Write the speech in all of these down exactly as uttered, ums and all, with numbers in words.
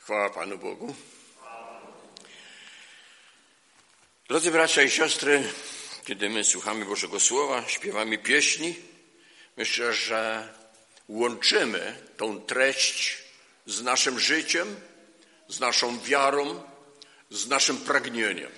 Chwała Panu Bogu. Drodzy bracia i siostry, kiedy my słuchamy Bożego Słowa, śpiewamy pieśni, myślę, że łączymy tą treść z naszym życiem, z naszą wiarą, z naszym pragnieniem.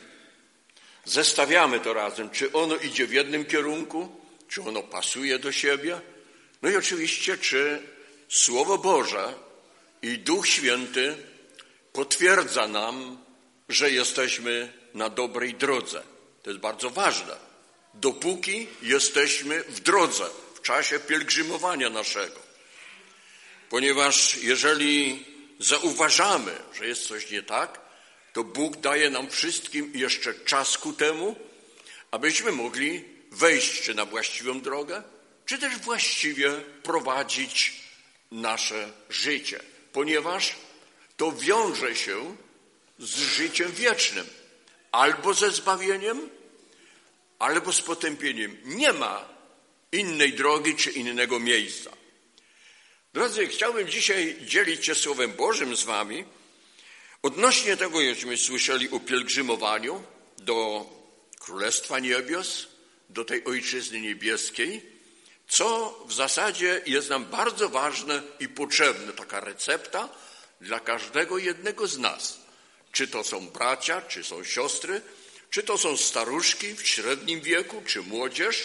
Zestawiamy to razem, czy ono idzie w jednym kierunku, czy ono pasuje do siebie. No i oczywiście, czy Słowo Boże i Duch Święty potwierdza nam, że jesteśmy na dobrej drodze. To jest bardzo ważne. Dopóki jesteśmy w drodze, w czasie pielgrzymowania naszego. Ponieważ jeżeli zauważamy, że jest coś nie tak, to Bóg daje nam wszystkim jeszcze czas ku temu, abyśmy mogli wejść czy na właściwą drogę, czy też właściwie prowadzić nasze życie. Ponieważ to wiąże się z życiem wiecznym. Albo ze zbawieniem, albo z potępieniem. Nie ma innej drogi czy innego miejsca. Drodzy, chciałbym dzisiaj dzielić się Słowem Bożym z wami odnośnie tego, jakśmy słyszeli o pielgrzymowaniu do Królestwa Niebios, do tej Ojczyzny Niebieskiej, co w zasadzie jest nam bardzo ważne i potrzebne. Taka recepta dla każdego jednego z nas. Czy to są bracia, czy są siostry, czy to są staruszki w średnim wieku, czy młodzież.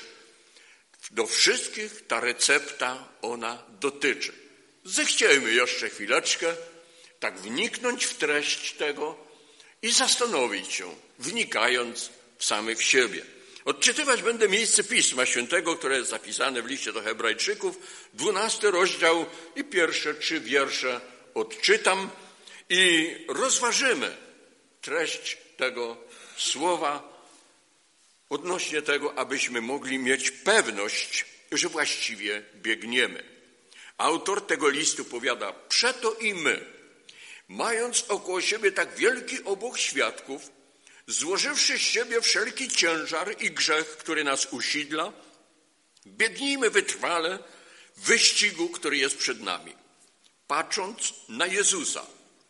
Do wszystkich ta recepta, ona dotyczy. Zechciejmy jeszcze chwileczkę tak wniknąć w treść tego i zastanowić się, wnikając w samych siebie. Odczytywać będę miejsce Pisma Świętego, które jest zapisane w liście do Hebrajczyków, dwunasty rozdział i pierwsze trzy wiersze odczytam i rozważymy treść tego słowa odnośnie tego, abyśmy mogli mieć pewność, że właściwie biegniemy. Autor tego listu powiada: przeto i my, mając około siebie tak wielki obłok świadków, złożywszy z siebie wszelki ciężar i grzech, który nas usidla, biegnijmy wytrwale w wyścigu, który jest przed nami, patrząc na Jezusa,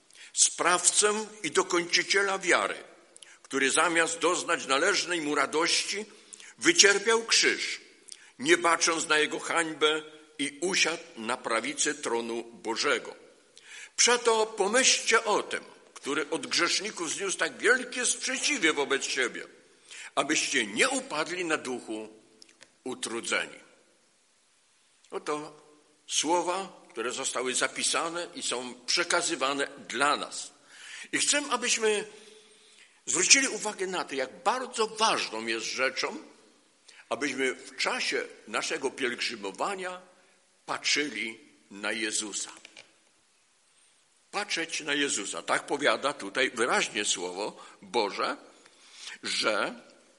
sprawcę i dokończyciela wiary, który zamiast doznać należnej mu radości, wycierpiał krzyż, nie bacząc na jego hańbę i usiadł na prawicy tronu Bożego. Przeto pomyślcie o tym, który od grzeszników zniósł tak wielkie sprzeciwie wobec siebie, abyście nie upadli na duchu utrudzeni. Oto słowa, które zostały zapisane i są przekazywane dla nas. I chcę, abyśmy zwrócili uwagę na to, jak bardzo ważną jest rzeczą, abyśmy w czasie naszego pielgrzymowania patrzyli na Jezusa. Patrzeć na Jezusa. Tak powiada tutaj wyraźnie Słowo Boże, że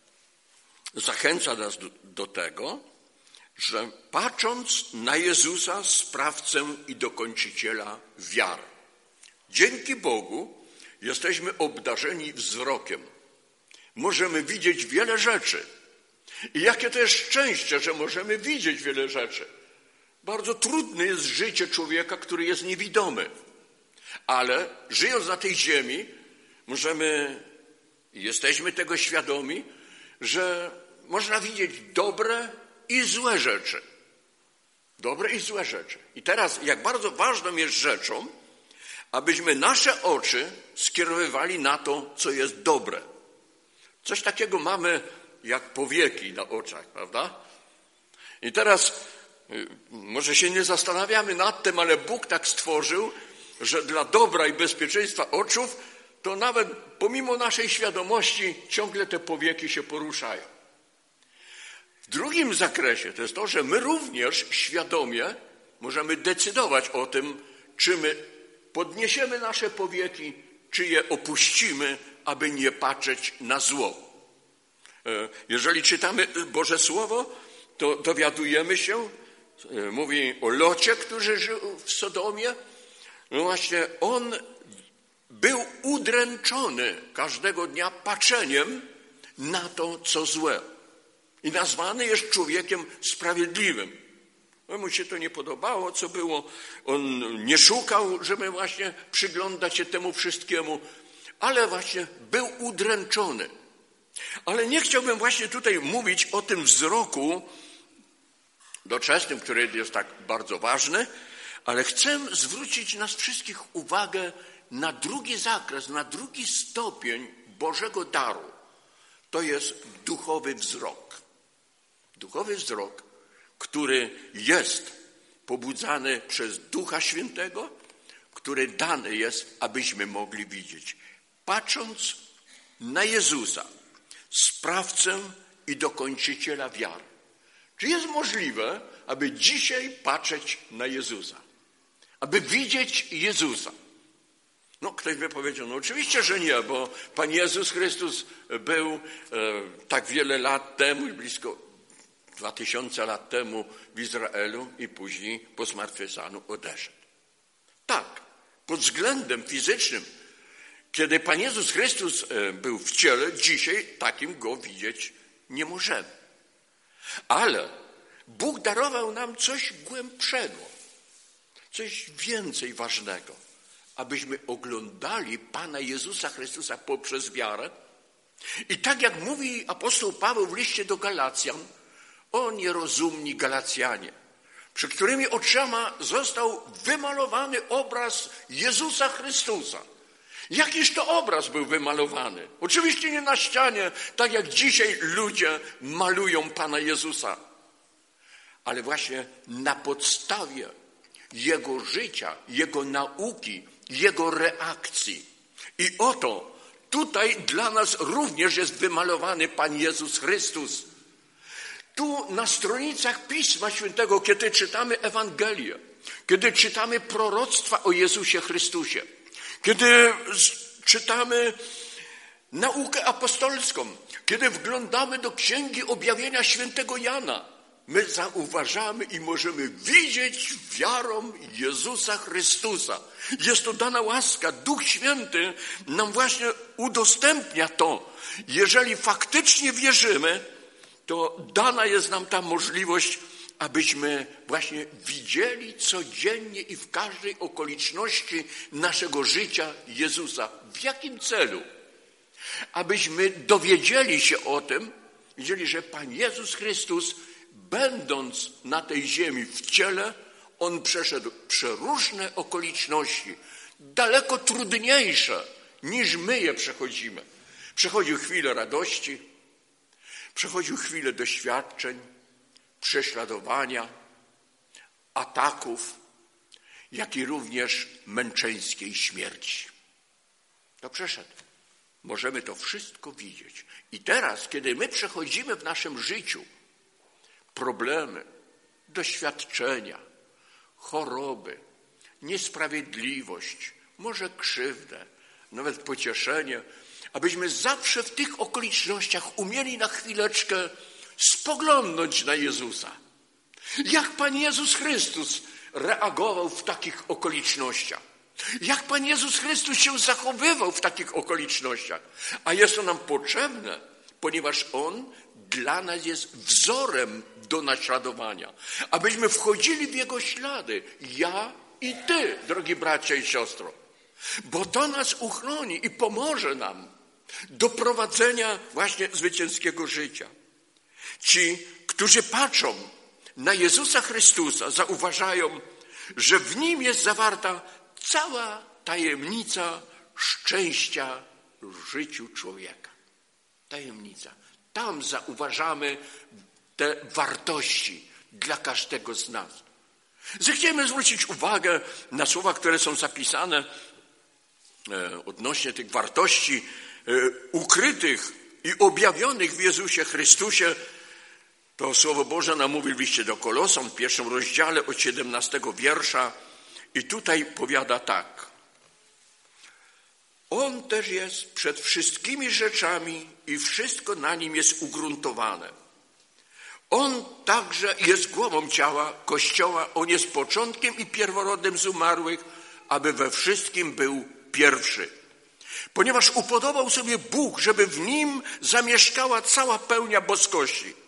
zachęca nas do, do tego, że patrząc na Jezusa, sprawcę i dokończyciela wiary. Dzięki Bogu jesteśmy obdarzeni wzrokiem. Możemy widzieć wiele rzeczy. I jakie to jest szczęście, że możemy widzieć wiele rzeczy. Bardzo trudne jest życie człowieka, który jest niewidomy. Ale żyjąc na tej ziemi, możemy, jesteśmy tego świadomi, że można widzieć dobre i złe rzeczy. Dobre i złe rzeczy. I teraz, jak bardzo ważną jest rzeczą, abyśmy nasze oczy skierowywali na to, co jest dobre. Coś takiego mamy jak powieki na oczach, prawda? I teraz może się nie zastanawiamy nad tym, ale Bóg tak stworzył, że dla dobra i bezpieczeństwa oczów, to nawet pomimo naszej świadomości ciągle te powieki się poruszają. W drugim zakresie to jest to, że my również świadomie możemy decydować o tym, czy my podniesiemy nasze powieki, czy je opuścimy, aby nie patrzeć na zło. Jeżeli czytamy Boże Słowo, to dowiadujemy się, mówi o Locie, który żył w Sodomie. No właśnie, on był udręczony każdego dnia patrzeniem na to, co złe. I nazwany jest człowiekiem sprawiedliwym. Mu się to nie podobało, co było. On nie szukał, żeby właśnie przyglądać się temu wszystkiemu, ale właśnie był udręczony. Ale nie chciałbym właśnie tutaj mówić o tym wzroku doczesnym, który jest tak bardzo ważny, ale chcę zwrócić nas wszystkich uwagę na drugi zakres, na drugi stopień Bożego daru. To jest duchowy wzrok. Duchowy wzrok, który jest pobudzany przez Ducha Świętego, który dany jest, abyśmy mogli widzieć. Patrząc na Jezusa, sprawcę i dokończyciela wiary. Czy jest możliwe, aby dzisiaj patrzeć na Jezusa? Aby widzieć Jezusa? No, ktoś by powiedział, no oczywiście, że nie, bo Pan Jezus Chrystus był e, tak wiele lat temu, blisko dwa tysiące lat temu w Izraelu i później po zmartwychwstaniu odeszedł. Tak, pod względem fizycznym, kiedy Pan Jezus Chrystus był w ciele, dzisiaj takim go widzieć nie możemy. Ale Bóg darował nam coś głębszego, coś więcej ważnego, abyśmy oglądali Pana Jezusa Chrystusa poprzez wiarę. I tak jak mówi apostoł Paweł w liście do Galacjan, o nierozumni Galacjanie, przy którymi oczyma został wymalowany obraz Jezusa Chrystusa. Jakiż to obraz był wymalowany? Oczywiście nie na ścianie, tak jak dzisiaj ludzie malują Pana Jezusa, ale właśnie na podstawie Jego życia, Jego nauki, Jego reakcji. I oto tutaj dla nas również jest wymalowany Pan Jezus Chrystus. Tu na stronicach Pisma Świętego, kiedy czytamy Ewangelię, kiedy czytamy proroctwa o Jezusie Chrystusie, kiedy czytamy naukę apostolską, kiedy wglądamy do Księgi Objawienia Świętego Jana, my zauważamy i możemy widzieć wiarą Jezusa Chrystusa. Jest to dana łaska. Duch Święty nam właśnie udostępnia to. Jeżeli faktycznie wierzymy, to dana jest nam ta możliwość, abyśmy właśnie widzieli codziennie i w każdej okoliczności naszego życia Jezusa. W jakim celu? Abyśmy dowiedzieli się o tym, widzieli, że Pan Jezus Chrystus, będąc na tej ziemi w ciele, On przeszedł przeróżne okoliczności, daleko trudniejsze niż my je przechodzimy. Przechodził chwilę radości, przechodził chwilę doświadczeń, prześladowania, ataków, jak i również męczeńskiej śmierci. To przeszedł. Możemy to wszystko widzieć. I teraz, kiedy my przechodzimy w naszym życiu problemy, doświadczenia, choroby, niesprawiedliwość, może krzywdę, nawet pocieszenie, abyśmy zawsze w tych okolicznościach umieli na chwileczkę spoglądnąć na Jezusa. Jak Pan Jezus Chrystus reagował w takich okolicznościach? Jak Pan Jezus Chrystus się zachowywał w takich okolicznościach? A jest to nam potrzebne, ponieważ On dla nas jest wzorem do naśladowania. Abyśmy wchodzili w Jego ślady. Ja i Ty, drogi bracia i siostro. Bo to nas uchroni i pomoże nam do prowadzenia właśnie zwycięskiego życia. Ci, którzy patrzą na Jezusa Chrystusa, zauważają, że w Nim jest zawarta cała tajemnica szczęścia w życiu człowieka. Tajemnica. Tam zauważamy te wartości dla każdego z nas. Zechciejmy zwrócić uwagę na słowa, które są zapisane odnośnie tych wartości ukrytych i objawionych w Jezusie Chrystusie. To Słowo Boże nam mówi w liście do Kolosan w pierwszym rozdziale od siedemnastego wiersza i tutaj powiada tak. On też jest przed wszystkimi rzeczami i wszystko na Nim jest ugruntowane. On także jest głową ciała Kościoła, On jest początkiem i pierworodnym z umarłych, aby we wszystkim był pierwszy. Ponieważ upodobał sobie Bóg, żeby w Nim zamieszkała cała pełnia boskości.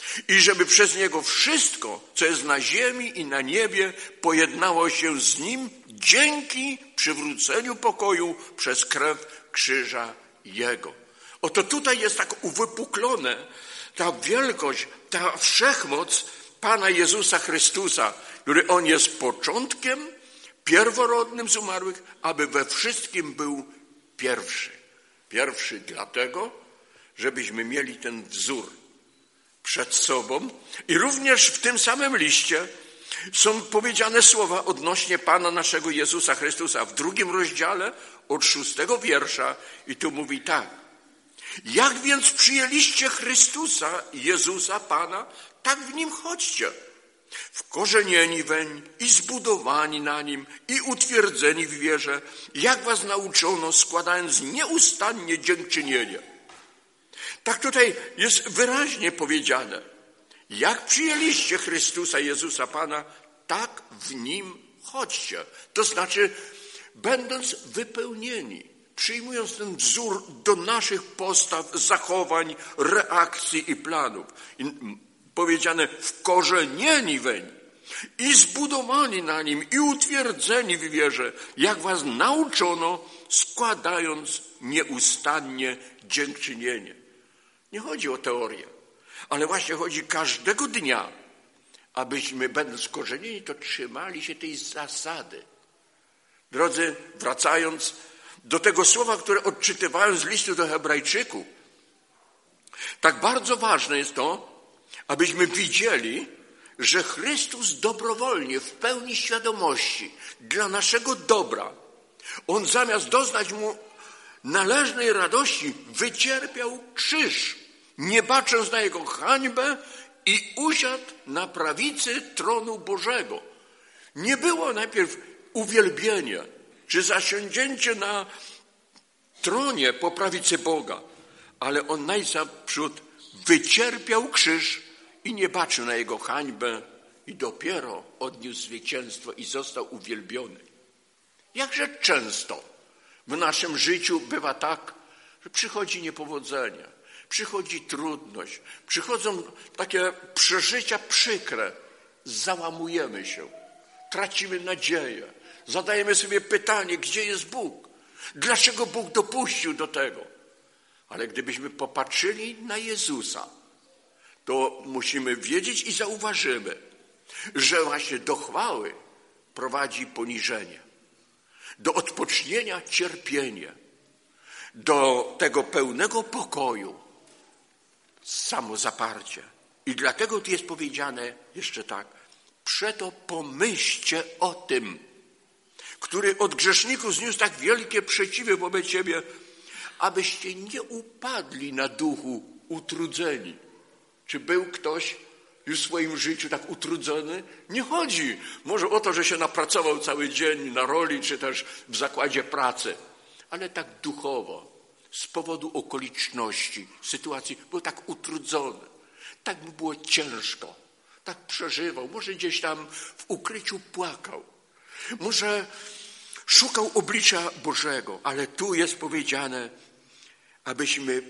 i żeby przez Niego wszystko, co jest na ziemi i na niebie, pojednało się z Nim dzięki przywróceniu pokoju przez krew krzyża Jego. Oto tutaj jest tak uwypuklone ta wielkość, ta wszechmoc Pana Jezusa Chrystusa, który On jest początkiem, pierworodnym z umarłych, aby we wszystkim był pierwszy. Pierwszy dlatego, żebyśmy mieli ten wzór przed sobą. I również w tym samym liście są powiedziane słowa odnośnie Pana naszego Jezusa Chrystusa w drugim rozdziale od szóstego wiersza. I tu mówi tak. Jak więc przyjęliście Chrystusa, Jezusa Pana, tak w Nim chodźcie. Wkorzenieni weń i zbudowani na Nim i utwierdzeni w wierze, jak was nauczono, składając nieustannie dziękczynienie. Tak tutaj jest wyraźnie powiedziane. Jak przyjęliście Chrystusa, Jezusa Pana, tak w Nim chodźcie. To znaczy, będąc wypełnieni, przyjmując ten wzór do naszych postaw, zachowań, reakcji i planów. I powiedziane wkorzenieni weń i zbudowani na Nim i utwierdzeni w wierze, jak was nauczono, składając nieustannie dziękczynienie. Nie chodzi o teorię, ale właśnie chodzi każdego dnia, abyśmy będąc korzenieni, to trzymali się tej zasady. Drodzy, wracając do tego słowa, które odczytywałem z listu do Hebrajczyków, tak bardzo ważne jest to, abyśmy widzieli, że Chrystus dobrowolnie, w pełni świadomości, dla naszego dobra, On zamiast doznać Mu należnej radości, wycierpiał krzyż, nie bacząc na Jego hańbę i usiadł na prawicy tronu Bożego. Nie było najpierw uwielbienie, czy zasiądzięcie na tronie po prawicy Boga, ale On najpierw wycierpiał krzyż i nie baczył na Jego hańbę i dopiero odniósł zwycięstwo i został uwielbiony. Jakże często w naszym życiu bywa tak, że przychodzi niepowodzenie, przychodzi trudność, przychodzą takie przeżycia przykre, załamujemy się, tracimy nadzieję, zadajemy sobie pytanie, gdzie jest Bóg? Dlaczego Bóg dopuścił do tego? Ale gdybyśmy popatrzyli na Jezusa, to musimy wiedzieć i zauważymy, że właśnie do chwały prowadzi poniżenie, do odpocznienia cierpienie, do tego pełnego pokoju samozaparcie. I dlatego tu jest powiedziane jeszcze tak, przeto pomyślcie o tym, który od grzeszników zniósł tak wielkie przeciwy wobec Ciebie, abyście nie upadli na duchu utrudzeni. Czy był ktoś już w swoim życiu tak utrudzony? Nie chodzi może o to, że się napracował cały dzień na roli, czy też w zakładzie pracy, ale tak duchowo, z powodu okoliczności, sytuacji, był tak utrudzony, tak mu było ciężko, tak przeżywał, może gdzieś tam w ukryciu płakał, może szukał oblicza Bożego, ale tu jest powiedziane, abyśmy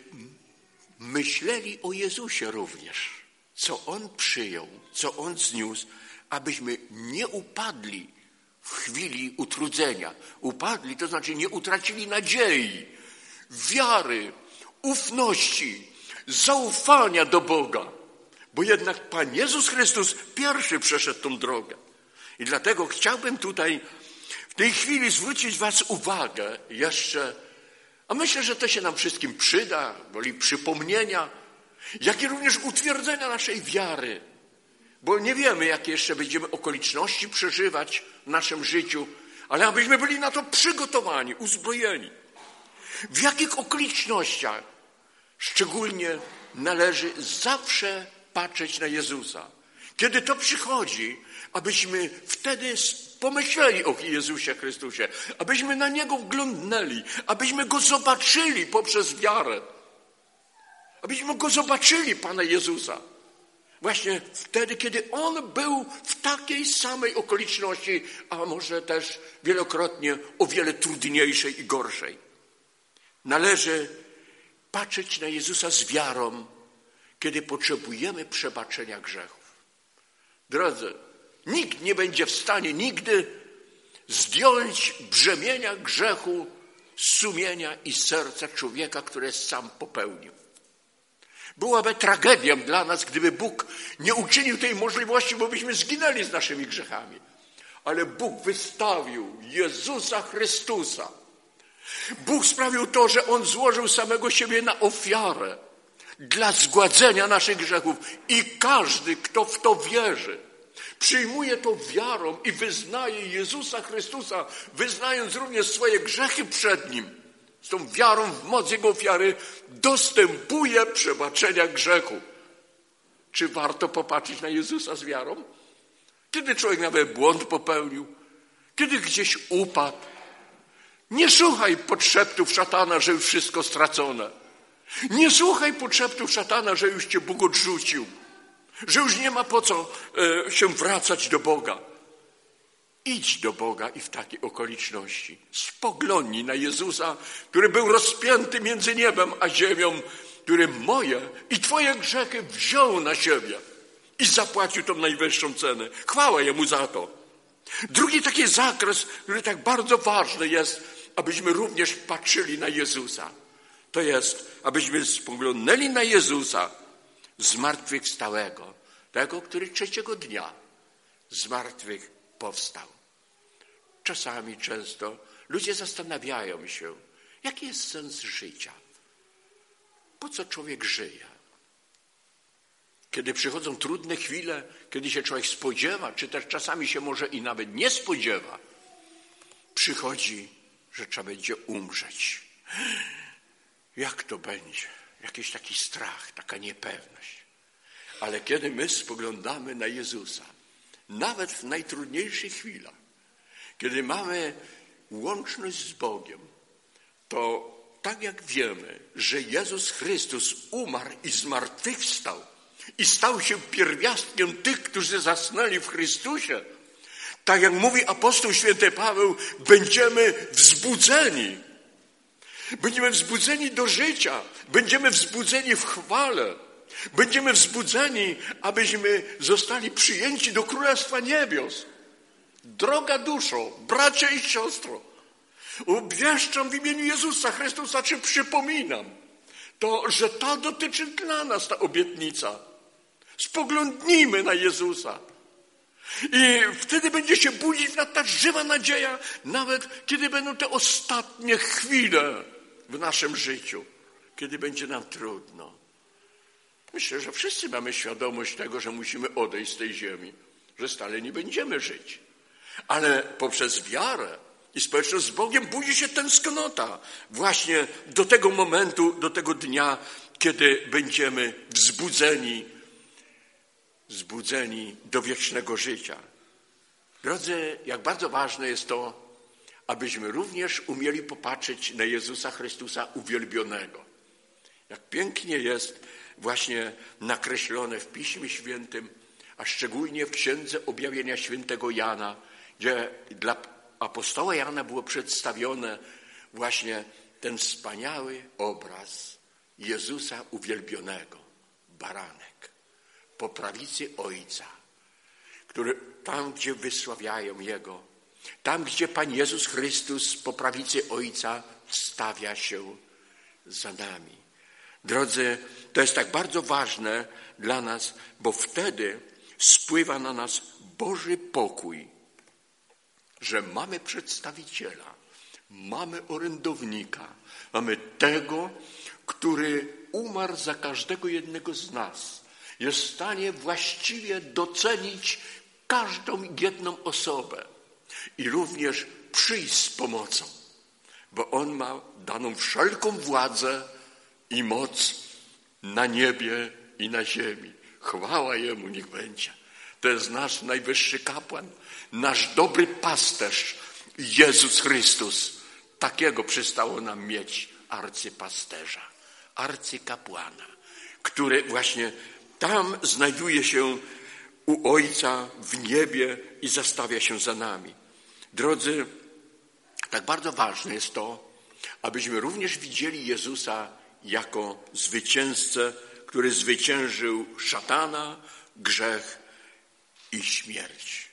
myśleli o Jezusie również, co On przyjął, co On zniósł, abyśmy nie upadli w chwili utrudzenia. Upadli, to znaczy nie utracili nadziei, wiary, ufności, zaufania do Boga, bo jednak Pan Jezus Chrystus pierwszy przeszedł tą drogę. I dlatego chciałbym tutaj w tej chwili zwrócić was uwagę jeszcze, a myślę, że to się nam wszystkim przyda, woli przypomnienia, jak i również utwierdzenia naszej wiary, bo nie wiemy, jakie jeszcze będziemy okoliczności przeżywać w naszym życiu, ale abyśmy byli na to przygotowani, uzbrojeni. W jakich okolicznościach szczególnie należy zawsze patrzeć na Jezusa. Kiedy to przychodzi, abyśmy wtedy pomyśleli o Jezusie Chrystusie, abyśmy na Niego wglądnęli, abyśmy Go zobaczyli poprzez wiarę, abyśmy Go zobaczyli, Pana Jezusa. Właśnie wtedy, kiedy On był w takiej samej okoliczności, a może też wielokrotnie o wiele trudniejszej i gorszej. Należy patrzeć na Jezusa z wiarą, kiedy potrzebujemy przebaczenia grzechów. Drodzy, nikt nie będzie w stanie nigdy zdjąć brzemienia grzechu z sumienia i serca człowieka, który sam popełnił. Byłaby tragedią dla nas, gdyby Bóg nie uczynił tej możliwości, bo byśmy zginęli z naszymi grzechami. Ale Bóg wystawił Jezusa Chrystusa. Bóg sprawił to, że On złożył samego siebie na ofiarę dla zgładzenia naszych grzechów. I każdy, kto w to wierzy, przyjmuje to wiarą i wyznaje Jezusa Chrystusa, wyznając również swoje grzechy przed Nim. Z tą wiarą w moc Jego ofiary dostępuje przebaczenia grzechu. Czy warto popatrzeć na Jezusa z wiarą? Kiedy człowiek nawet błąd popełnił, kiedy gdzieś upadł, nie słuchaj podszeptów szatana, że już wszystko stracone. Nie słuchaj podszeptów szatana, że już cię Bóg odrzucił, że już nie ma po co e, się wracać do Boga. Idź do Boga i w takiej okoliczności spoglądnij na Jezusa, który był rozpięty między niebem a ziemią, który moje i twoje grzechy wziął na siebie i zapłacił tą najwyższą cenę. Chwała Jemu za to. Drugi taki zakres, który tak bardzo ważny jest, abyśmy również patrzyli na Jezusa. To jest, abyśmy spoglądnęli na Jezusa zmartwychwstałego, tego, który trzeciego dnia z martwych powstał. Czasami, często ludzie zastanawiają się, jaki jest sens życia? Po co człowiek żyje? Kiedy przychodzą trudne chwile, kiedy się człowiek spodziewa, czy też czasami się może i nawet nie spodziewa, przychodzi, że trzeba będzie umrzeć. Jak to będzie? Jakiś taki strach, taka niepewność. Ale kiedy my spoglądamy na Jezusa, nawet w najtrudniejszych chwilach, kiedy mamy łączność z Bogiem, to tak jak wiemy, że Jezus Chrystus umarł i zmartwychwstał i stał się pierwiastkiem tych, którzy zasnęli w Chrystusie, tak jak mówi apostoł święty Paweł, będziemy wzbudzeni. Będziemy wzbudzeni do życia. Będziemy wzbudzeni w chwale. Będziemy wzbudzeni, abyśmy zostali przyjęci do Królestwa Niebios. Droga duszo, bracia i siostro, obwieszczam w imieniu Jezusa Chrystusa, czy przypominam to, że to dotyczy dla nas ta obietnica. Spoglądnijmy na Jezusa. I wtedy będzie się budzić w nas ta żywa nadzieja, nawet kiedy będą te ostatnie chwile w naszym życiu, kiedy będzie nam trudno. Myślę, że wszyscy mamy świadomość tego, że musimy odejść z tej ziemi, że stale nie będziemy żyć. Ale poprzez wiarę i społeczność z Bogiem budzi się tęsknota właśnie do tego momentu, do tego dnia, kiedy będziemy wzbudzeni, wzbudzeni do wiecznego życia. Drodzy, jak bardzo ważne jest to, abyśmy również umieli popatrzeć na Jezusa Chrystusa uwielbionego. Jak pięknie jest właśnie nakreślone w Piśmie Świętym, a szczególnie w Księdze Objawienia Świętego Jana, gdzie dla apostoła Jana było przedstawione właśnie ten wspaniały obraz Jezusa uwielbionego, baranek, po prawicy Ojca, który tam, gdzie wysławiają Jego, tam, gdzie Pan Jezus Chrystus po prawicy Ojca stawia się za nami. Drodzy, to jest tak bardzo ważne dla nas, bo wtedy spływa na nas Boży pokój, że mamy przedstawiciela, mamy orędownika, mamy tego, który umarł za każdego jednego z nas. Jest w stanie właściwie docenić każdą jedną osobę i również przyjść z pomocą, bo On ma daną wszelką władzę i moc na niebie i na ziemi. Chwała Jemu niech będzie. To jest nasz najwyższy kapłan, nasz dobry pasterz, Jezus Chrystus. Takiego przystało nam mieć arcypasterza, arcykapłana, który właśnie tam znajduje się u Ojca w niebie i zastawia się za nami. Drodzy, tak bardzo ważne jest to, abyśmy również widzieli Jezusa jako zwycięzcę, który zwyciężył szatana, grzech i śmierć.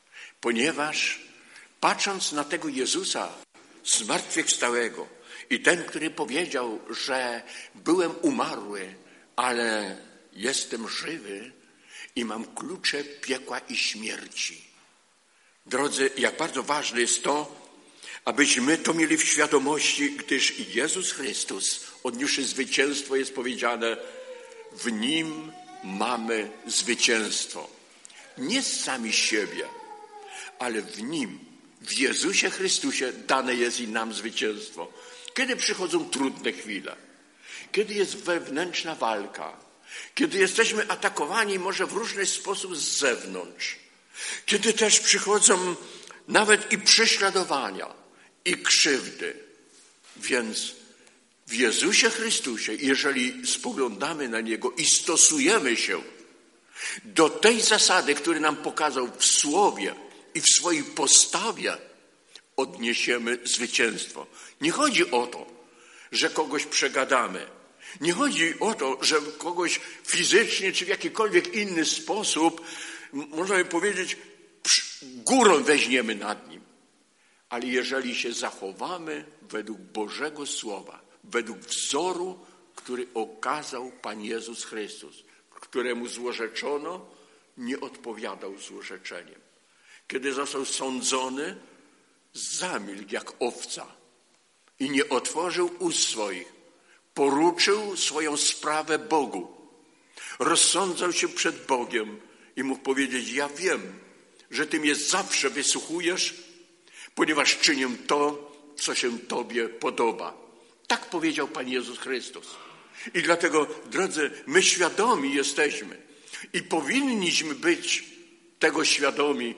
Ponieważ patrząc na tego Jezusa zmartwychwstałego i ten, który powiedział, że byłem umarły, ale jestem żywy i mam klucze piekła i śmierci. Drodzy, jak bardzo ważne jest to, abyśmy to mieli w świadomości, gdyż Jezus Chrystus, odniósłszy zwycięstwo, jest powiedziane, w Nim mamy zwycięstwo. Nie sami siebie, ale w Nim, w Jezusie Chrystusie dane jest i nam zwycięstwo. Kiedy przychodzą trudne chwile, kiedy jest wewnętrzna walka, kiedy jesteśmy atakowani może w różny sposób z zewnątrz, kiedy też przychodzą nawet i prześladowania, i krzywdy. Więc w Jezusie Chrystusie, jeżeli spoglądamy na Niego i stosujemy się do tej zasady, którą nam pokazał w Słowie i w swojej postawie, odniesiemy zwycięstwo. Nie chodzi o to, że kogoś przegadamy. Nie chodzi o to, że kogoś fizycznie czy w jakikolwiek inny sposób, można by powiedzieć, górą weźmiemy nad nim. Ale jeżeli się zachowamy według Bożego Słowa, według wzoru, który okazał Pan Jezus Chrystus, któremu złorzeczono, nie odpowiadał złorzeczeniem. Kiedy został sądzony, zamilkł jak owca i nie otworzył ust swoich. Poruczył swoją sprawę Bogu. Rozsądzał się przed Bogiem i mógł powiedzieć, ja wiem, że Ty mnie zawsze wysłuchujesz, ponieważ czynię to, co się Tobie podoba. Tak powiedział Pan Jezus Chrystus. I dlatego, drodzy, my świadomi jesteśmy i powinniśmy być tego świadomi,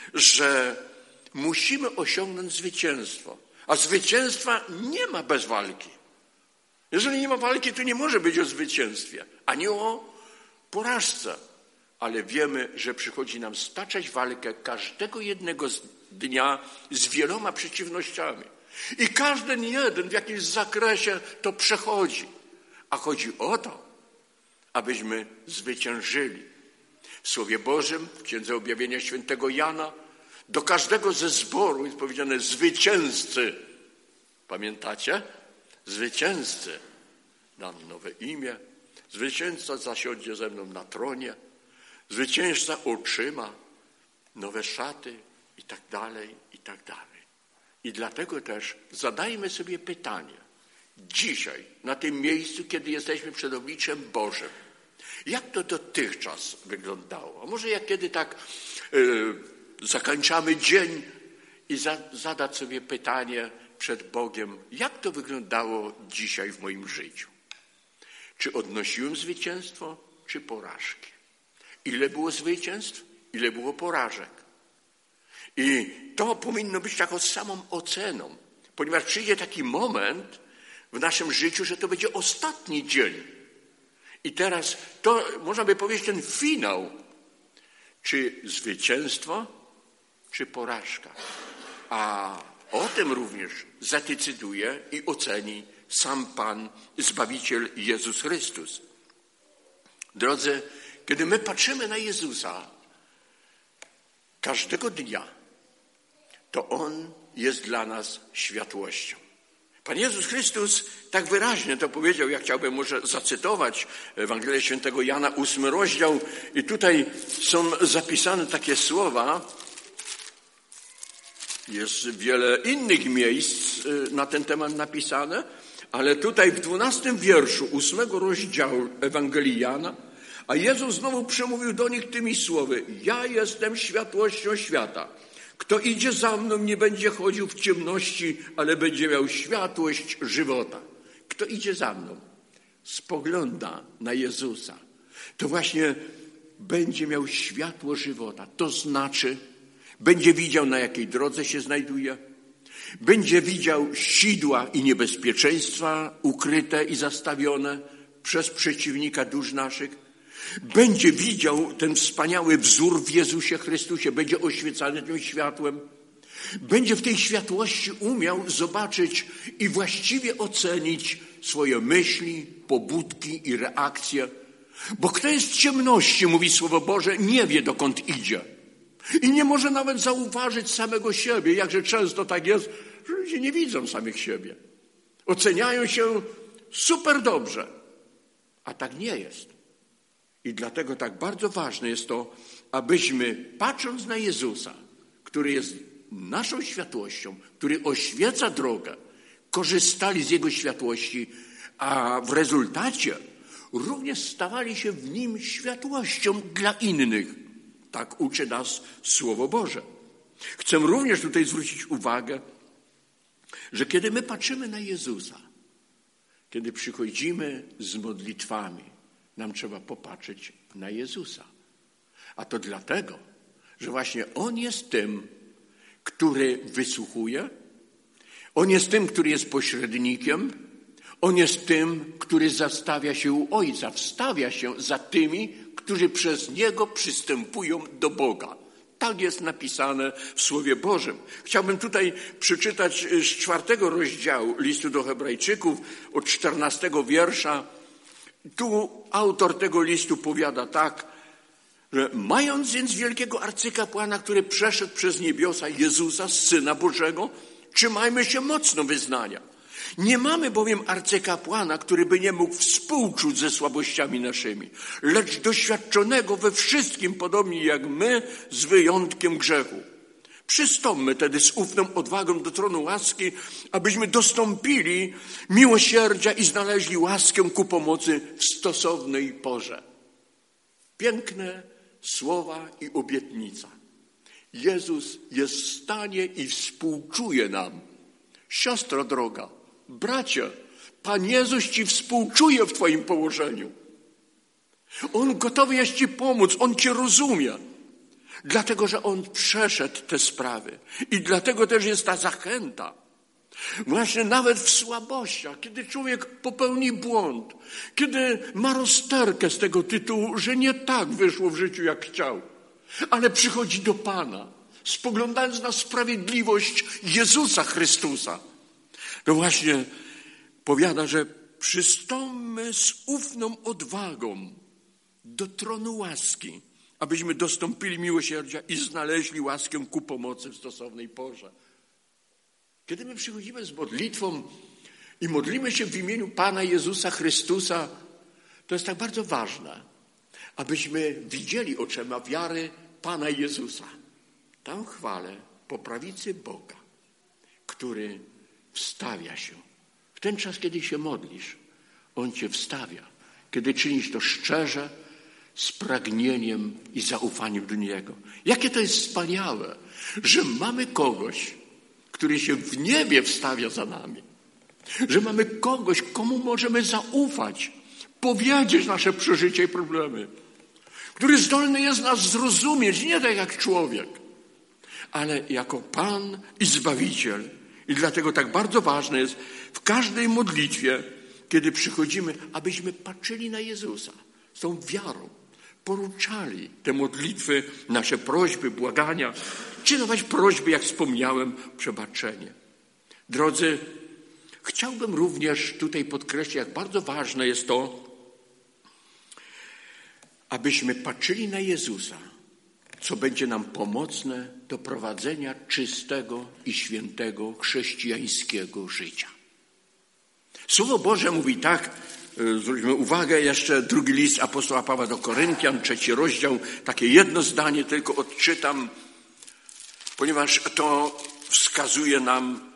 że musimy osiągnąć zwycięstwo. A zwycięstwa nie ma bez walki. Jeżeli nie ma walki, to nie może być o zwycięstwie, ani o porażce. Ale wiemy, że przychodzi nam staczać walkę każdego jednego dnia z wieloma przeciwnościami. I każdy jeden w jakimś zakresie to przechodzi. A chodzi o to, abyśmy zwyciężyli. W Słowie Bożym, w Księdze Objawienia świętego Jana, do każdego ze zboru jest powiedziane zwycięzcy. Pamiętacie? Zwycięzcy. Dam nowe imię. Zwycięzca zasiądzie ze mną na tronie. Zwycięzca otrzyma nowe szaty i tak dalej, i tak dalej. I dlatego też zadajmy sobie pytanie. Dzisiaj, na tym miejscu, kiedy jesteśmy przed obliczem Bożym, jak to dotychczas wyglądało? A może jak kiedy tak yy, zakończamy dzień i za, zadać sobie pytanie przed Bogiem, jak to wyglądało dzisiaj w moim życiu? Czy odnosiłem zwycięstwo, czy porażki? Ile było zwycięstw, ile było porażek? I to powinno być taką samą oceną, ponieważ przyjdzie taki moment w naszym życiu, że to będzie ostatni dzień. I teraz to, można by powiedzieć, ten finał. Czy zwycięstwo, czy porażka? A o tym również zadecyduje i oceni sam Pan, Zbawiciel Jezus Chrystus. Drodzy, kiedy my patrzymy na Jezusa każdego dnia, to On jest dla nas światłością. Pan Jezus Chrystus tak wyraźnie to powiedział, ja chciałbym może zacytować Ewangelię Świętego Jana, ósmy rozdział, i tutaj są zapisane takie słowa. Jest wiele innych miejsc na ten temat napisane, ale tutaj w dwunastym wierszu ósmego rozdziału Ewangelii Jana, a Jezus znowu przemówił do nich tymi słowy: ja jestem światłością świata. Kto idzie za mną, nie będzie chodził w ciemności, ale będzie miał światłość żywota. Kto idzie za mną, spogląda na Jezusa, to właśnie będzie miał światło żywota. To znaczy, będzie widział, na jakiej drodze się znajduje, będzie widział sidła i niebezpieczeństwa ukryte i zastawione przez przeciwnika dusz naszych. Będzie widział ten wspaniały wzór w Jezusie Chrystusie, będzie oświecany tym światłem. Będzie w tej światłości umiał zobaczyć i właściwie ocenić swoje myśli, pobudki i reakcje, Bo kto jest w ciemności, mówi Słowo Boże, nie wie, dokąd idzie. I nie może nawet zauważyć samego siebie. Jakże często tak jest, że ludzie nie widzą samych siebie. Oceniają się super dobrze, a tak nie jest. I dlatego tak bardzo ważne jest to, abyśmy patrząc na Jezusa, który jest naszą światłością, który oświeca drogę, korzystali z Jego światłości, a w rezultacie również stawali się w Nim światłością dla innych. Tak uczy nas Słowo Boże. Chcę również tutaj zwrócić uwagę, że kiedy my patrzymy na Jezusa, kiedy przychodzimy z modlitwami, nam trzeba popatrzeć na Jezusa. A to dlatego, że właśnie On jest tym, który wysłuchuje, On jest tym, który jest pośrednikiem, On jest tym, który zastawia się u Ojca, wstawia się za tymi, którzy przez Niego przystępują do Boga. Tak jest napisane w Słowie Bożym. Chciałbym tutaj przeczytać z czwartego rozdziału listu do Hebrajczyków, od czternastego wiersza. Tu autor tego listu powiada tak, że mając więc wielkiego arcykapłana, który przeszedł przez niebiosa, Jezusa, Syna Bożego, trzymajmy się mocno wyznania. Nie mamy bowiem arcykapłana, który by nie mógł współczuć ze słabościami naszymi, lecz doświadczonego we wszystkim, podobnie jak my, z wyjątkiem grzechu. Przystąpmy tedy z ufną odwagą do tronu łaski, abyśmy dostąpili miłosierdzia i znaleźli łaskę ku pomocy w stosownej porze. Piękne słowa i obietnica. Jezus jest w stanie i współczuje nam. Siostro droga, bracie, Pan Jezus ci współczuje w twoim położeniu. On gotowy jest ci pomóc, On cię rozumie. Dlatego, że On przeszedł te sprawy. I dlatego też jest ta zachęta. Właśnie nawet w słabościach, kiedy człowiek popełni błąd, kiedy ma rozterkę z tego tytułu, że nie tak wyszło w życiu, jak chciał, ale przychodzi do Pana, spoglądając na sprawiedliwość Jezusa Chrystusa, to właśnie powiada, że przystąpmy z ufną odwagą do tronu łaski, abyśmy dostąpili miłosierdzia i znaleźli łaskę ku pomocy w stosownej porze. Kiedy my przychodzimy z modlitwą i modlimy się w imieniu Pana Jezusa Chrystusa, to jest tak bardzo ważne, abyśmy widzieli oczyma wiary Pana Jezusa. Tam chwalę po prawicy Boga, który wstawia się. W ten czas, kiedy się modlisz, On cię wstawia. Kiedy czynisz to szczerze, z pragnieniem i zaufaniem do Niego. Jakie to jest wspaniałe, że mamy kogoś, który się w niebie wstawia za nami. Że mamy kogoś, komu możemy zaufać, powiedzieć nasze przeżycia i problemy. Który zdolny jest nas zrozumieć, nie tak jak człowiek, ale jako Pan i Zbawiciel. I dlatego tak bardzo ważne jest w każdej modlitwie, kiedy przychodzimy, abyśmy patrzyli na Jezusa z tą wiarą, poruczali te modlitwy, nasze prośby, błagania, czy nawet prośby, jak wspomniałem, przebaczenie. Drodzy, chciałbym również tutaj podkreślić, jak bardzo ważne jest to, abyśmy patrzyli na Jezusa, co będzie nam pomocne do prowadzenia czystego i świętego chrześcijańskiego życia. Słowo Boże mówi tak, zwróćmy uwagę, jeszcze drugi list apostoła Pawła do Koryntian, trzeci rozdział, takie jedno zdanie tylko odczytam, ponieważ to wskazuje nam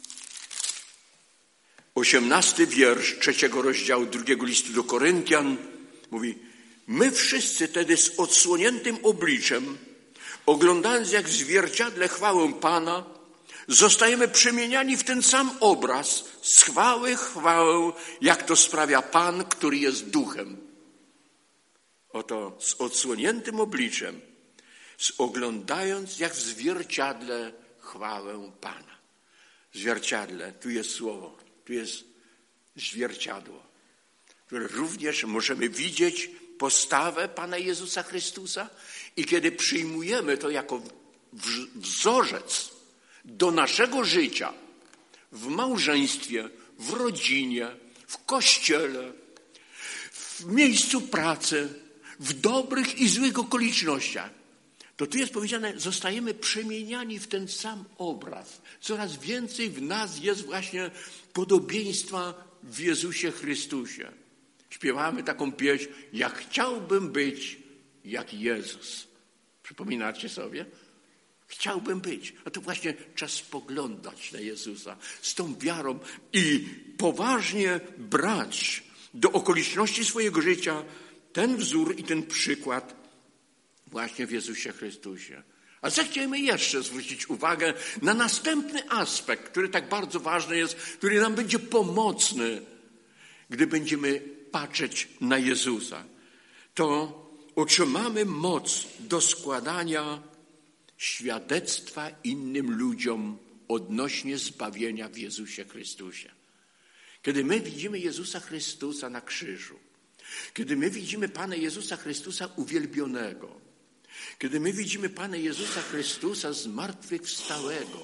osiemnasty wiersz trzeciego rozdziału drugiego listu do Koryntian. Mówi, my wszyscy tedy z odsłoniętym obliczem, oglądając jak w zwierciadle chwałę Pana, zostajemy przemieniani w ten sam obraz, z chwały chwałę, jak to sprawia Pan, który jest duchem. Oto z odsłoniętym obliczem, oglądając jak w zwierciadle chwałę Pana. Zwierciadle, tu jest słowo, tu jest zwierciadło, które również możemy widzieć postawę Pana Jezusa Chrystusa i kiedy przyjmujemy to jako wzorzec do naszego życia, w małżeństwie, w rodzinie, w kościele, w miejscu pracy, w dobrych i złych okolicznościach, to tu jest powiedziane, zostajemy przemieniani w ten sam obraz. Coraz więcej w nas jest właśnie podobieństwa w Jezusie Chrystusie. Śpiewamy taką pieśń, jak chciałbym być jak Jezus. Przypominacie sobie? Chciałbym być. A to właśnie czas spoglądać na Jezusa z tą wiarą i poważnie brać do okoliczności swojego życia ten wzór i ten przykład właśnie w Jezusie Chrystusie. A zechciejmy jeszcze zwrócić uwagę na następny aspekt, który tak bardzo ważny jest, który nam będzie pomocny, gdy będziemy patrzeć na Jezusa. To otrzymamy moc do składania świadectwa innym ludziom odnośnie zbawienia w Jezusie Chrystusie. Kiedy my widzimy Jezusa Chrystusa na krzyżu, kiedy my widzimy Pana Jezusa Chrystusa uwielbionego, kiedy my widzimy Pana Jezusa Chrystusa zmartwychwstałego,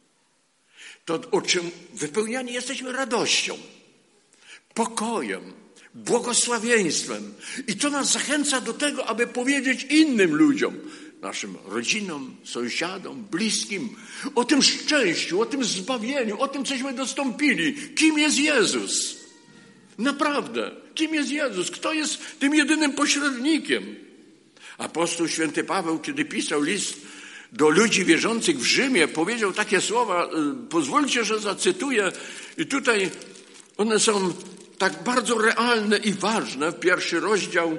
to o czym wypełniani jesteśmy radością, pokojem, błogosławieństwem. I to nas zachęca do tego, aby powiedzieć innym ludziom, naszym rodzinom, sąsiadom, bliskim, o tym szczęściu, o tym zbawieniu, o tym, cośmy dostąpili. Kim jest Jezus? Naprawdę, kim jest Jezus? Kto jest tym jedynym pośrednikiem? Apostoł święty Paweł, kiedy pisał list do ludzi wierzących w Rzymie, powiedział takie słowa, pozwólcie, że zacytuję, i tutaj one są tak bardzo realne i ważne. Pierwszy rozdział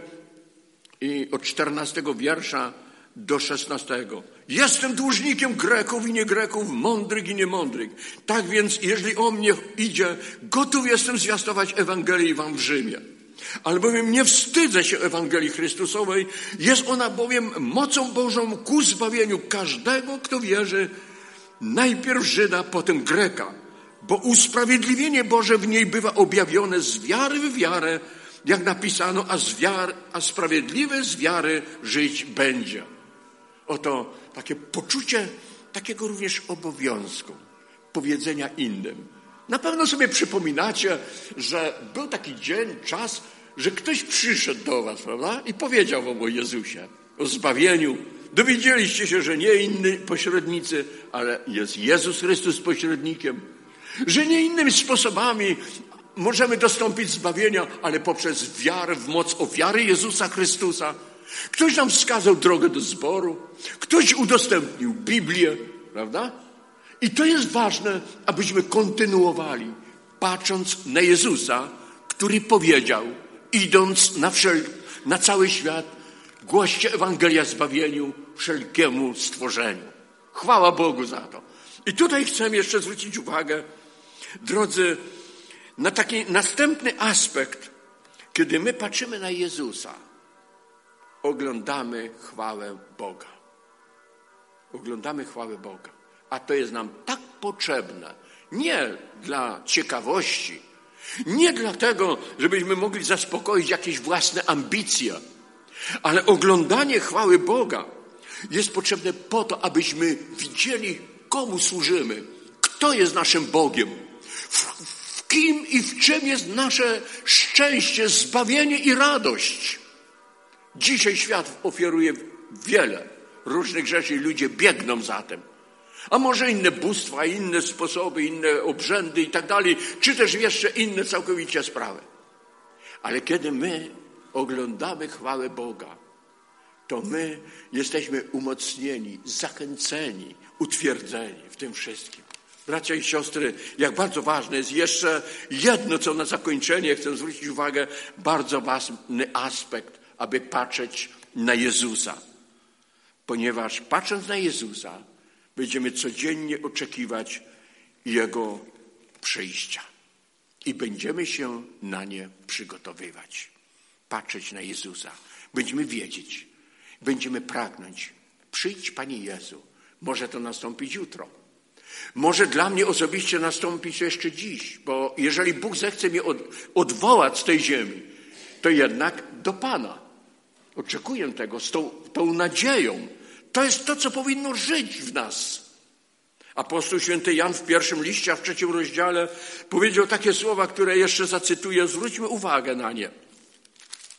i od czternastego wiersza do szesnastego. Jestem dłużnikiem Greków i nie Greków, mądrych i niemądrych. Tak więc, jeżeli o mnie idzie, gotów jestem zwiastować Ewangelię wam w Rzymie. Albowiem nie wstydzę się Ewangelii Chrystusowej, jest ona bowiem mocą Bożą ku zbawieniu każdego, kto wierzy, najpierw Żyda, potem Greka. Bo usprawiedliwienie Boże w niej bywa objawione z wiary w wiarę, jak napisano, a, z wiar, a sprawiedliwy z wiary żyć będzie. Oto takie poczucie takiego również obowiązku, powiedzenia innym. Na pewno sobie przypominacie, że był taki dzień, czas, że ktoś przyszedł do was, prawda? I powiedział wam o Jezusie, o zbawieniu. Dowiedzieliście się, że nie inni pośrednicy, ale jest Jezus Chrystus pośrednikiem. Że nie innymi sposobami możemy dostąpić zbawienia, ale poprzez wiarę w moc ofiary Jezusa Chrystusa. Ktoś nam wskazał drogę do zboru, ktoś udostępnił Biblię, prawda? I to jest ważne, abyśmy kontynuowali, patrząc na Jezusa, który powiedział, idąc na, wszel- na cały świat, głoście Ewangelia zbawieniu wszelkiemu stworzeniu. Chwała Bogu za to. I tutaj chcę jeszcze zwrócić uwagę, drodzy, na taki następny aspekt, kiedy my patrzymy na Jezusa, oglądamy chwałę Boga. Oglądamy chwałę Boga. A to jest nam tak potrzebne. Nie dla ciekawości, nie dlatego, żebyśmy mogli zaspokoić jakieś własne ambicje, ale oglądanie chwały Boga jest potrzebne po to, abyśmy widzieli, komu służymy, kto jest naszym Bogiem, w, w kim i w czym jest nasze szczęście, zbawienie i radość. Dzisiaj świat oferuje wiele różnych rzeczy i ludzie biegną za tym. A może inne bóstwa, inne sposoby, inne obrzędy i tak dalej, czy też jeszcze inne całkowicie sprawy. Ale kiedy my oglądamy chwałę Boga, to my jesteśmy umocnieni, zachęceni, utwierdzeni w tym wszystkim. Bracia i siostry, jak bardzo ważne jest jeszcze jedno, co na zakończenie chcę zwrócić uwagę, bardzo ważny aspekt, aby patrzeć na Jezusa. Ponieważ patrząc na Jezusa, będziemy codziennie oczekiwać Jego przyjścia i będziemy się na nie przygotowywać. Patrzeć na Jezusa. Będziemy wiedzieć, będziemy pragnąć. Przyjdź, Panie Jezu. Może to nastąpić jutro. Może dla mnie osobiście nastąpić jeszcze dziś, bo jeżeli Bóg zechce mnie od, odwołać z tej ziemi, to jednak do Pana. Oczekuję tego z tą, tą nadzieją. To jest to, co powinno żyć w nas. Apostoł święty Jan w pierwszym liście, a w trzecim rozdziale powiedział takie słowa, które jeszcze zacytuję. Zwróćmy uwagę na nie.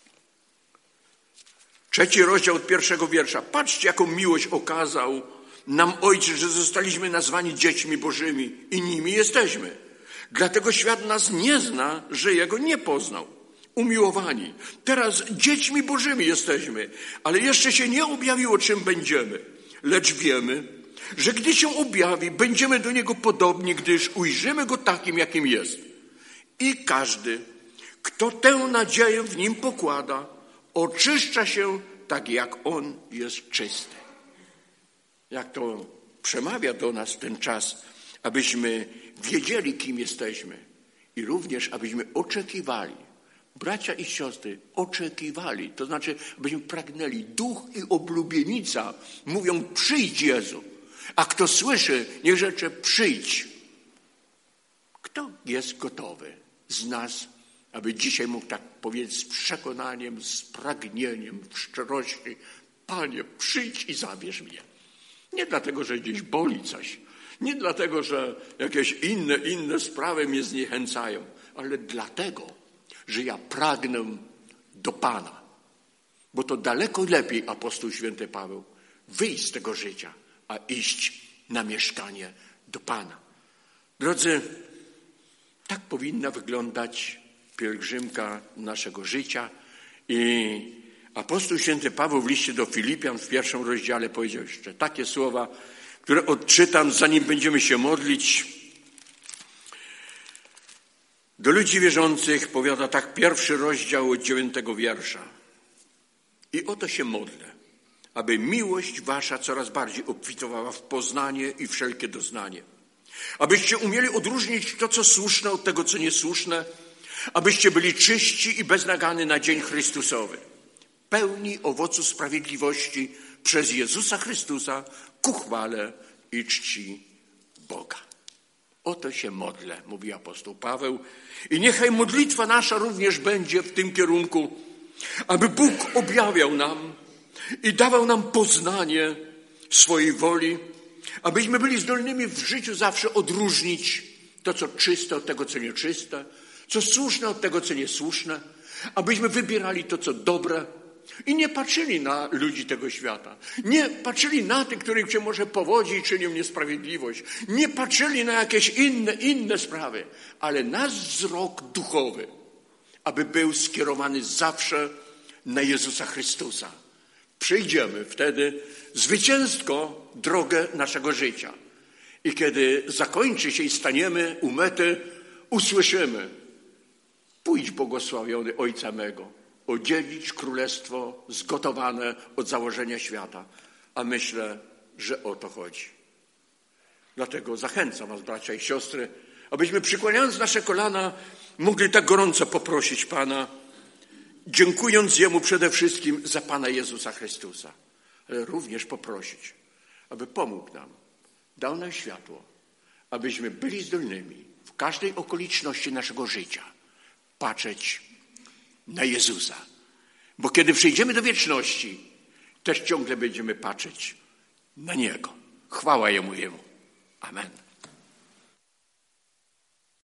Trzeci rozdział od pierwszego wiersza. Patrzcie, jaką miłość okazał nam Ojciec, że zostaliśmy nazwani dziećmi Bożymi i nimi jesteśmy. Dlatego świat nas nie zna, że Jego nie poznał. Umiłowani, teraz dziećmi Bożymi jesteśmy, ale jeszcze się nie objawiło, czym będziemy. Lecz wiemy, że gdy się objawi, będziemy do Niego podobni, gdyż ujrzymy Go takim, jakim jest. I każdy, kto tę nadzieję w Nim pokłada, oczyszcza się tak, jak On jest czysty. Jak to przemawia do nas ten czas, abyśmy wiedzieli, kim jesteśmy i również, abyśmy oczekiwali. Bracia i siostry, oczekiwali, to znaczy, abyśmy pragnęli. Duch i oblubienica mówią, przyjdź Jezu. A kto słyszy, niech rzecze, przyjdź. Kto jest gotowy z nas, aby dzisiaj mógł tak powiedzieć z przekonaniem, z pragnieniem, w szczerości, Panie, przyjdź i zabierz mnie. Nie dlatego, że gdzieś boli coś, nie dlatego, że jakieś inne, inne sprawy mnie zniechęcają, ale dlatego, że ja pragnę do Pana. Bo to daleko lepiej, apostoł święty Paweł, wyjść z tego życia, a iść na mieszkanie do Pana. Drodzy, tak powinna wyglądać pielgrzymka naszego życia. I apostoł święty Paweł w liście do Filipian w pierwszym rozdziale powiedział jeszcze takie słowa, które odczytam, zanim będziemy się modlić. Do ludzi wierzących powiada tak pierwszy rozdział od dziewiątego wiersza. I o to się modlę, aby miłość wasza coraz bardziej obfitowała w poznanie i wszelkie doznanie. Abyście umieli odróżnić to, co słuszne, od tego, co niesłuszne. Abyście byli czyści i beznagany na dzień Chrystusowy. Pełni owocu sprawiedliwości przez Jezusa Chrystusa ku chwale i czci Boga. O to się modlę, mówi apostoł Paweł. I niechaj modlitwa nasza również będzie w tym kierunku, aby Bóg objawiał nam i dawał nam poznanie swojej woli, abyśmy byli zdolnymi w życiu zawsze odróżnić to, co czyste od tego, co nieczyste, co słuszne od tego, co niesłuszne, abyśmy wybierali to, co dobre i nie patrzyli na ludzi tego świata. Nie patrzyli na tych, których się może powodzi i czynią niesprawiedliwość. Nie patrzyli na jakieś inne, inne sprawy, ale nasz wzrok duchowy, aby był skierowany zawsze na Jezusa Chrystusa. Przejdziemy wtedy zwycięsko drogę naszego życia. I kiedy zakończy się i staniemy u mety, usłyszymy: pójdź błogosławiony Ojca mego, odziedzić królestwo zgotowane od założenia świata. A myślę, że o to chodzi. Dlatego zachęcam was, bracia i siostry, abyśmy przykładając nasze kolana mogli tak gorąco poprosić Pana, dziękując Jemu przede wszystkim za Pana Jezusa Chrystusa, ale również poprosić, aby pomógł nam, dał nam światło, abyśmy byli zdolnymi w każdej okoliczności naszego życia patrzeć na Jezusa. Bo kiedy przejdziemy do wieczności, też ciągle będziemy patrzeć na Niego. Chwała Jemu Jemu. Amen.